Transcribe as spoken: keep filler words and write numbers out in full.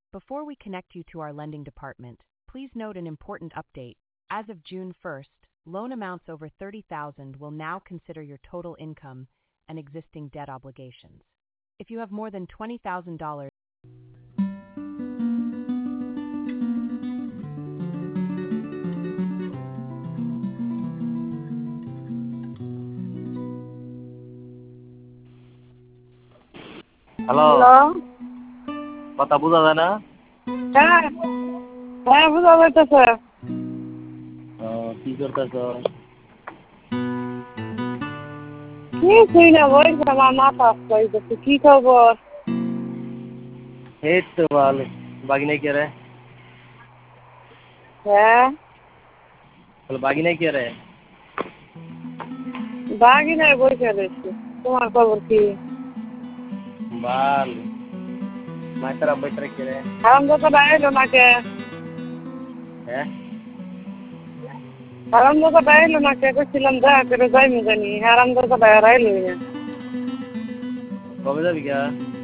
Before we connect you to our lending department, please note an important update. As of June first, loan amounts over thirty thousand dollars will now consider your total income and existing debt obligations. If you have more than twenty thousand dollars, hello, hello. কথা বোঝা যায় না? হ্যাঁ, হ্যাঁ বোঝা যাইতেছে। ও, কি করতেছ? কিছুই না, বলছি আমার মাথা আসতে কি খবর? এই তো ভালো। বাগি নাই কে রে? হ্যাঁ, বাগি নাই কে রে? বাগি নাই, বসে রয়েছি। তোমার খবর কি? বাল মাইতারা বইতারা কে রে? হারাম দাদা বাইরে না কে? হ্যাঁ, হারাম দাদা বাইরে না কে? কইছিলাম দেখা করে যাইমু জানি, হারাম দাদা বাইরে আইলই না। কবে যাবি গা?